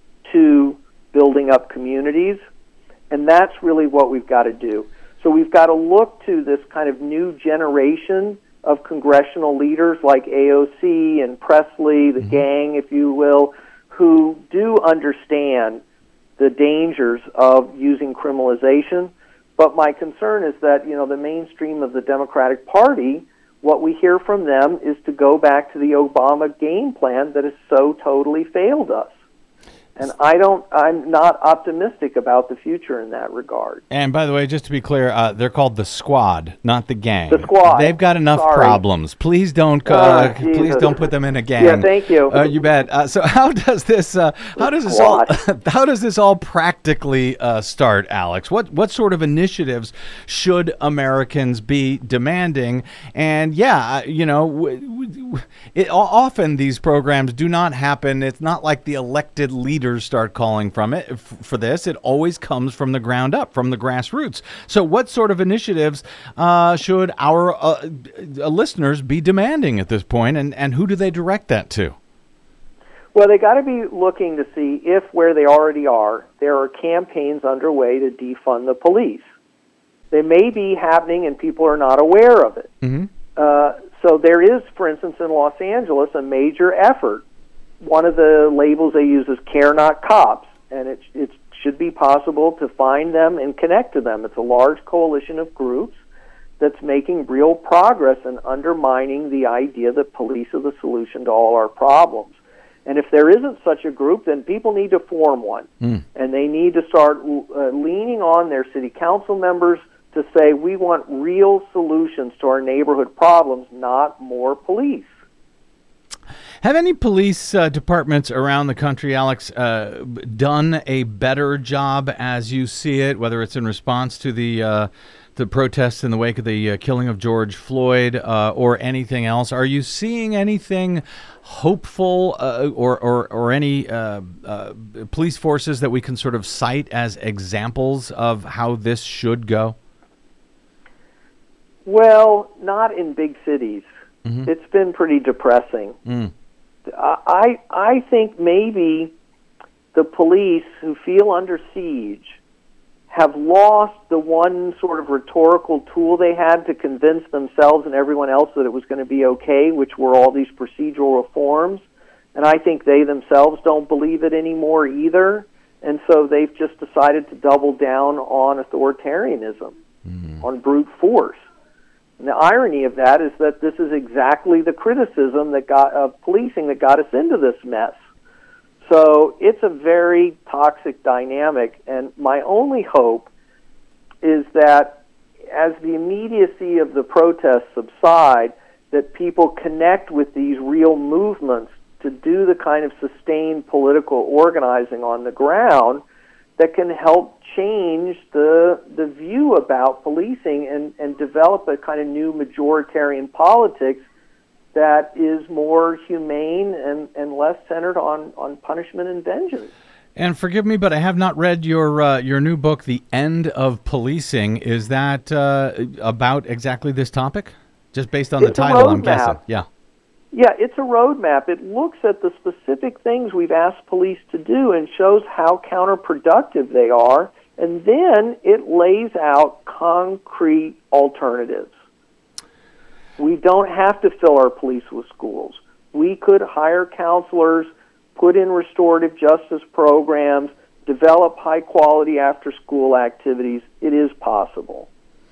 to building up communities, and that's really what we've got to do. So we've got to look to this kind of new generation of congressional leaders like A O C and Pressley, the mm-hmm. gang, if you will, who do understand the dangers of using criminalization. But my concern is that, you know, the mainstream of the Democratic Party, what we hear from them is to go back to the Obama game plan that has so totally failed us. And I don't, I'm not optimistic about the future in that regard. And by the way, just to be clear, uh, they're called the Squad, not the gang. The Squad. They've got enough Sorry. problems. Please don't, uh, oh, please don't put them in a gang. Yeah, thank you. Uh, you bet. Uh, so how does this, uh, how does this all, how does this all practically uh, start, Alex? What what sort of initiatives should Americans be demanding? And yeah, you know, w- w- it, often these programs do not happen. It's not like the elected leaders start calling from it for this. It always comes from the ground up, from the grassroots. So what sort of initiatives uh, should our uh, listeners be demanding at this point, and, and who do they direct that to? Well, they got to be looking to see if, where they already are, there are campaigns underway to defund the police. They may be happening and people are not aware of it. Mm-hmm. Uh, so there is, for instance, in Los Angeles, a major effort. One of the labels they use is Care Not Cops, and it, it should be possible to find them and connect to them. It's a large coalition of groups that's making real progress in undermining the idea that police are the solution to all our problems. And if there isn't such a group, then people need to form one. Mm. And they need to start uh, leaning on their city council members to say, we want real solutions to our neighborhood problems, not more police. Have any police uh, departments around the country, Alex, uh, done a better job as you see it, whether it's in response to the uh, the protests in the wake of the uh, killing of George Floyd uh, or anything else? Are you seeing anything hopeful uh, or, or, or any uh, uh, police forces that we can sort of cite as examples of how this should go? Well, not in big cities. Mm-hmm. It's been pretty depressing. Mm. I I think maybe the police who feel under siege have lost the one sort of rhetorical tool they had to convince themselves and everyone else that it was going to be okay, which were all these procedural reforms. And I think they themselves don't believe it anymore either. And so they've just decided to double down on authoritarianism, mm. on brute force. And the irony of that is that this is exactly the criticism that got of policing that got us into this mess. So it's a very toxic dynamic, and my only hope is that as the immediacy of the protests subside, that people connect with these real movements to do the kind of sustained political organizing on the ground that can help change the the view about policing and, and develop a kind of new majoritarian politics that is more humane and, and less centered on, on punishment and vengeance. And forgive me, but I have not read your uh, your new book, The End of Policing. Is that uh, about exactly this topic? Just based on it's the title, I'm guessing. Yeah. Yeah, it's a roadmap. It looks at the specific things we've asked police to do and shows how counterproductive they are, and then it lays out concrete alternatives. We don't have to fill our police with schools. We could hire counselors, put in restorative justice programs, develop high-quality after-school activities. It is possible.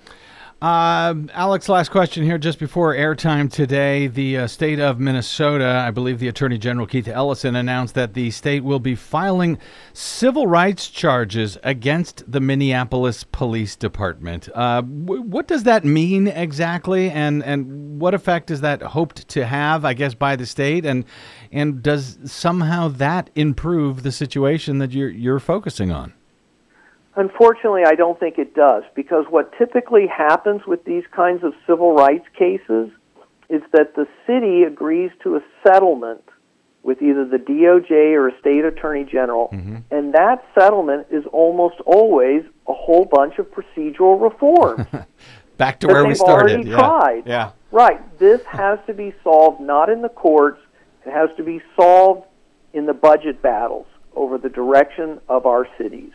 Uh, Alex, last question here just before airtime today. The uh, state of Minnesota, I believe the Attorney General Keith Ellison announced that the state will be filing civil rights charges against the Minneapolis Police Department. Uh, w- what does that mean exactly, and, and what effect is that hoped to have, I guess, by the state? And and does somehow that improve the situation that you're you're focusing on? Unfortunately, I don't think it does, because what typically happens with these kinds of civil rights cases is that the city agrees to a settlement with either the D O J or a state attorney general, mm-hmm. and that settlement is almost always a whole bunch of procedural reforms. Back to where we started. Already yeah. tried. Yeah. Right. This has to be solved not in the courts. It has to be solved in the budget battles over the direction of our cities.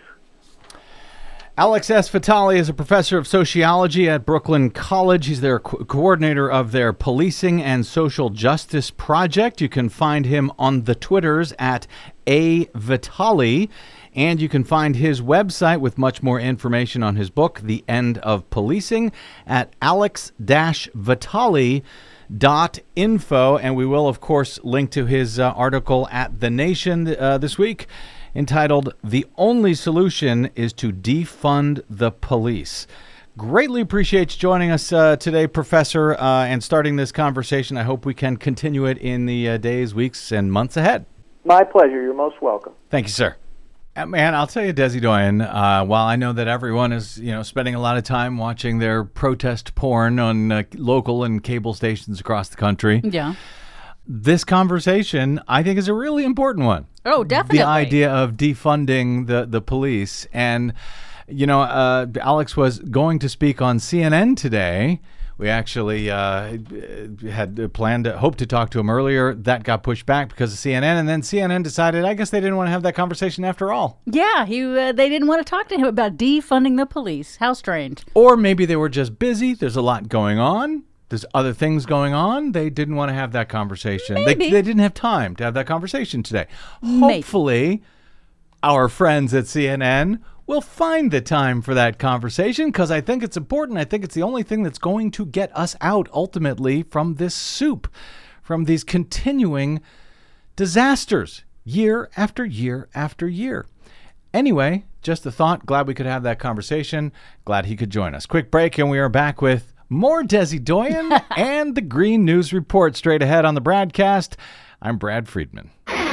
Alex S. Vitale is a professor of sociology at Brooklyn College. He's their co- coordinator of their Policing and Social Justice Project. You can find him on the Twitters at A Vitale, and you can find his website with much more information on his book, The End of Policing, at alex dash vitale dot info. And we will, of course, link to his uh, article at The Nation uh, this week, entitled, The Only Solution is to Defund the Police. Greatly appreciate you joining us uh, today, Professor, uh, and starting this conversation. I hope we can continue it in the uh, days, weeks, and months ahead. My pleasure. You're most welcome. Thank you, sir. Uh, man, I'll tell you, Desi Doyen, uh, while I know that everyone is, you know, spending a lot of time watching their protest porn on uh, local and cable stations across the country. Yeah. This conversation, I think, is a really important one. Oh, definitely. The idea of defunding the, the police. And, you know, uh, Alex was going to speak on C N N today. We actually uh, had planned to, hoped to talk to him earlier. That got pushed back because of C N N. And then C N N decided, I guess they didn't want to have that conversation after all. Yeah, he uh, they didn't want to talk to him about defunding the police. How strange. Or maybe they were just busy. There's a lot going on. There's other things going on. They didn't want to have that conversation. They, they didn't have time to have that conversation today. Maybe. Hopefully, our friends at C N N will find the time for that conversation, because I think it's important. I think it's the only thing that's going to get us out ultimately from this soup, from these continuing disasters year after year after year. Anyway, just a thought. Glad we could have that conversation. Glad he could join us. Quick break, and we are back with more Desi Doyen and the Green News Report straight ahead on the BradCast. I'm Brad Friedman.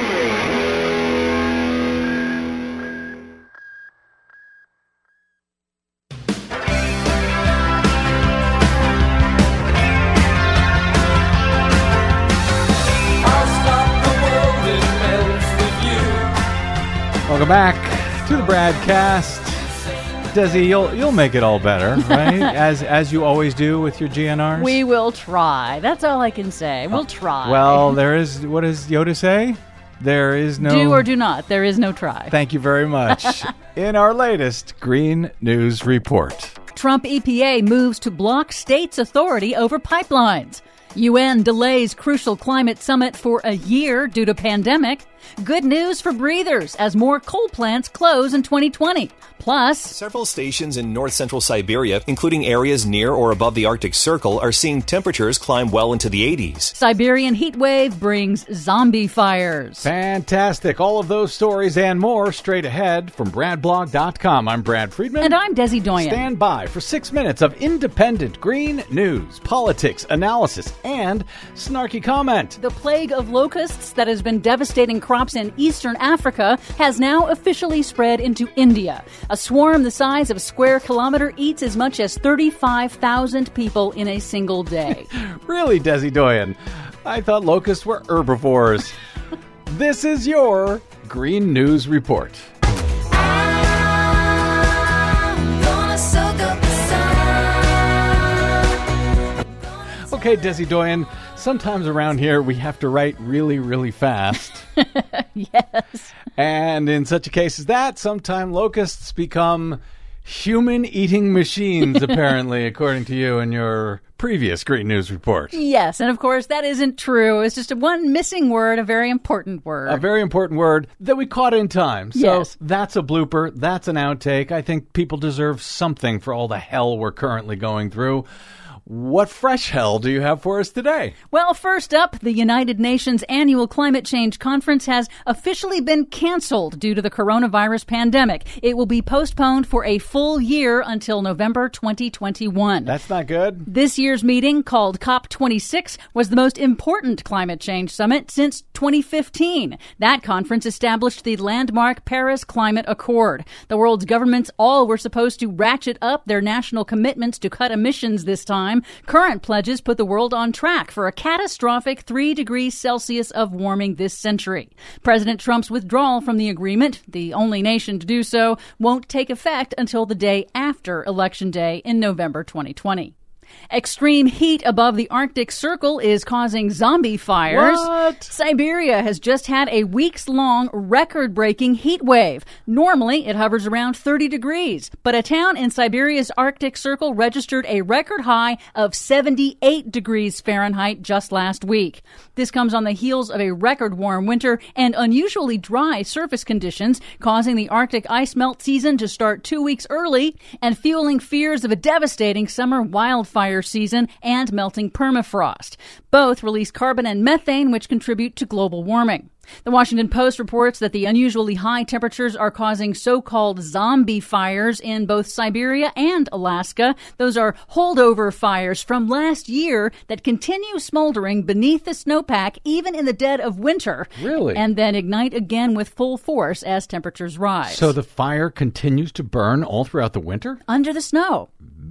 Welcome back to the BradCast. Desi, you'll you'll make it all better, right? as as you always do with your G N Rs. We will try. That's all I can say. We'll try. Well, there is, what does Yoda say? There is no... Do or do not. There is no try. Thank you very much. In our latest Green News Report. Trump E P A moves to block states' authority over pipelines. U N delays crucial climate summit for a year due to pandemic. Good news for breathers as more coal plants close in twenty twenty. Plus, several stations in north-central Siberia, including areas near or above the Arctic Circle, are seeing temperatures climb well into the eighties. Siberian heat wave brings zombie fires. Fantastic. All of those stories and more straight ahead from brad blog dot com. I'm Brad Friedman. And I'm Desi Doyen. Stand by for six minutes of independent green news, politics, analysis, and snarky comment. The plague of locusts that has been devastating crops in eastern Africa has now officially spread into India. A swarm the size of a square kilometer eats as much as thirty-five thousand people in a single day. Really, Desi Doyen? I thought locusts were herbivores. This is your Green News Report. Okay, Desi Doyen, sometimes around here we have to write really, really fast. Yes. And in such a case as that, sometimes locusts become human-eating machines, apparently, according to you in your previous Green News Report. Yes, and of course that isn't true. It's just a one missing word, a very important word. A very important word that we caught in time. So yes. That's a blooper. That's an outtake. I think people deserve something for all the hell we're currently going through. What fresh hell do you have for us today? Well, first up, the United Nations Annual Climate Change Conference has officially been canceled due to the coronavirus pandemic. It will be postponed for a full year until November twenty twenty-one. That's not good. This year's meeting, called COP twenty-six, was the most important climate change summit since twenty fifteen. That conference established the landmark Paris Climate Accord. The world's governments all were supposed to ratchet up their national commitments to cut emissions this time. Current pledges put the world on track for a catastrophic three degrees Celsius of warming this century. President Trump's withdrawal from the agreement, the only nation to do so, won't take effect until the day after Election Day in November twenty twenty. Extreme heat above the Arctic Circle is causing zombie fires. What? Siberia has just had a weeks-long record-breaking heat wave. Normally, it hovers around thirty degrees, but a town in Siberia's Arctic Circle registered a record high of seventy-eight degrees Fahrenheit just last week. This comes on the heels of a record warm winter and unusually dry surface conditions, causing the Arctic ice melt season to start two weeks early and fueling fears of a devastating summer wildfire season and melting permafrost. Both release carbon and methane, which contribute to global warming. The Washington Post reports that the unusually high temperatures are causing so-called zombie fires in both Siberia and Alaska. Those are holdover fires from last year that continue smoldering beneath the snowpack even in the dead of winter. Really? And then ignite again with full force as temperatures rise. So the fire continues to burn all throughout the winter? Under the snow.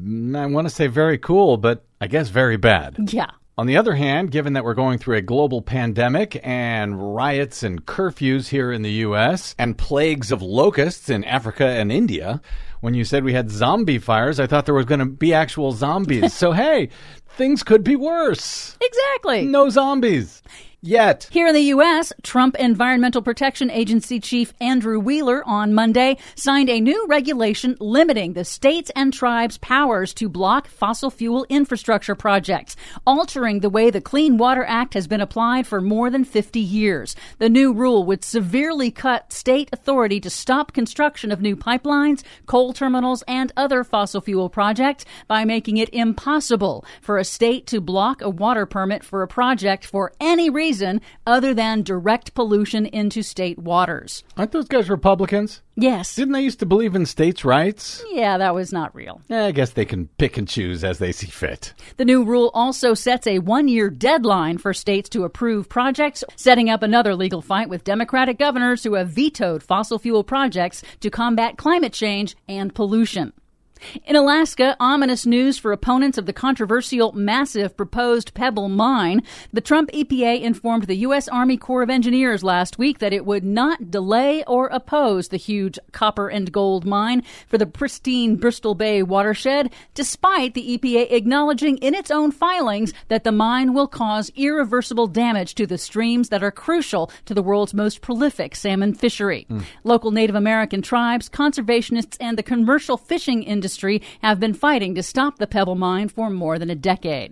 I want to say very cool, but I guess very bad. Yeah. On the other hand, given that we're going through a global pandemic and riots and curfews here in the U S and plagues of locusts in Africa and India, when you said we had zombie fires, I thought there was going to be actual zombies. So, hey, things could be worse. Exactly. No zombies. Yet. Here in the U S, Trump Environmental Protection Agency Chief Andrew Wheeler on Monday signed a new regulation limiting the states and tribes' powers to block fossil fuel infrastructure projects, altering the way the Clean Water Act has been applied for more than fifty years. The new rule would severely cut state authority to stop construction of new pipelines, coal terminals, and other fossil fuel projects by making it impossible for a state to block a water permit for a project for any reason other than direct pollution into state waters. Aren't those guys Republicans? Yes. Didn't they used to believe in states' rights? Yeah, that was not real. I guess they can pick and choose as they see fit. The new rule also sets a one-year deadline for states to approve projects, setting up another legal fight with Democratic governors who have vetoed fossil fuel projects to combat climate change and pollution. In Alaska, ominous news for opponents of the controversial, massive proposed Pebble Mine. The Trump E P A informed the U S. Army Corps of Engineers last week that it would not delay or oppose the huge copper and gold mine for the pristine Bristol Bay watershed, despite the E P A acknowledging in its own filings that the mine will cause irreversible damage to the streams that are crucial to the world's most prolific salmon fishery. Mm. Local Native American tribes, conservationists, and the commercial fishing industry have been fighting to stop the Pebble Mine for more than a decade.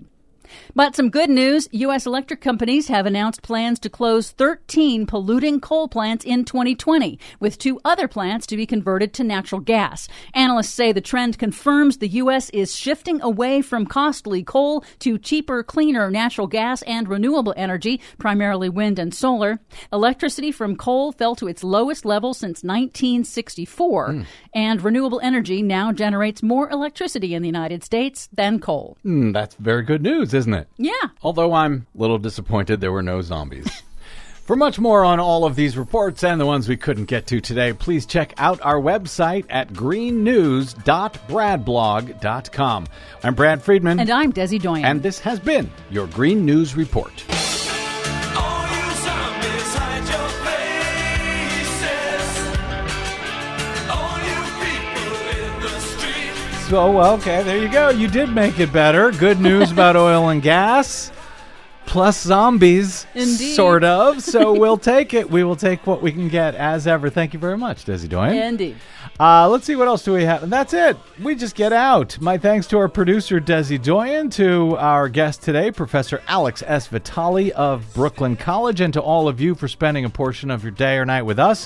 But some good news, U S electric companies have announced plans to close thirteen polluting coal plants in twenty twenty, with two other plants to be converted to natural gas. Analysts say the trend confirms the U S is shifting away from costly coal to cheaper, cleaner natural gas and renewable energy, primarily wind and solar. Electricity from coal fell to its lowest level since nineteen sixty-four, mm. and renewable energy now generates more electricity in the United States than coal. Mm, that's very good news, isn't it? Yeah. Although I'm a little disappointed there were no zombies. For much more on all of these reports and the ones we couldn't get to today, please check out our website at green news dot brad blog dot com. I'm Brad Friedman. And I'm Desi Doyen. And this has been your Green News Report. So, okay, there you go. You did make it better. Good news about oil and gas. Plus zombies, Indeed. Sort of. So we'll take it. We will take what we can get as ever. Thank you very much, Desi Doyen. Indeed. Uh, let's see, what else do we have? And that's it. We just get out. My thanks to our producer, Desi Doyen, to our guest today, Professor Alex S. Vitale of Brooklyn College, and to all of you for spending a portion of your day or night with us.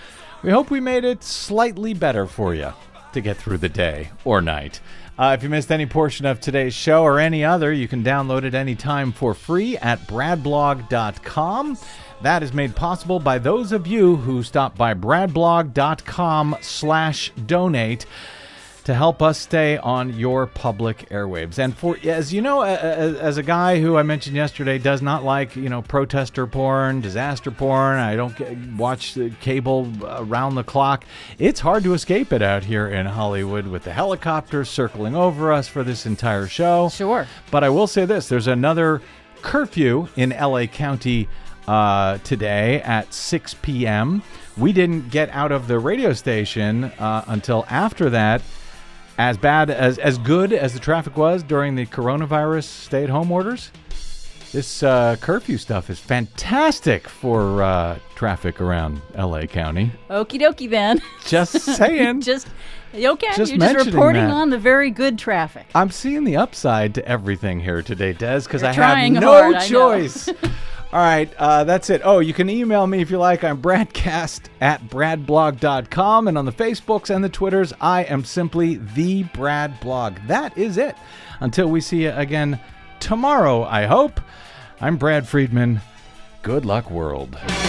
We hope we made it slightly better for you to get through the day or night. Uh, if you missed any portion of today's show or any other, you can download it anytime for free at brad blog dot com. That is made possible by those of you who stop by brad blog dot com slash donate to help us stay on your public airwaves. And for, as you know, as, as a guy who I mentioned yesterday does not like, you know, protester porn, disaster porn, I don't get, watch the cable around the clock. It's hard to escape it out here in Hollywood with the helicopters circling over us for this entire show. Sure. But I will say this, there's another curfew in L A County uh, today at six p.m. We didn't get out of the radio station uh, until after that. As bad, as as good as the traffic was during the coronavirus stay-at-home orders, this uh, curfew stuff is fantastic for uh, traffic around L A County. Okie dokie then. Just saying. just okay. Just You're just reporting that. on the very good traffic. I'm seeing the upside to everything here today, Des, because I trying have no hard, choice. All right, uh, that's it. Oh, you can email me if you like. I'm Bradcast at brad blog dot com. And on the Facebooks and the Twitters, I am simply The Brad Blog. That is it. Until we see you again tomorrow, I hope. I'm Brad Friedman. Good luck, world.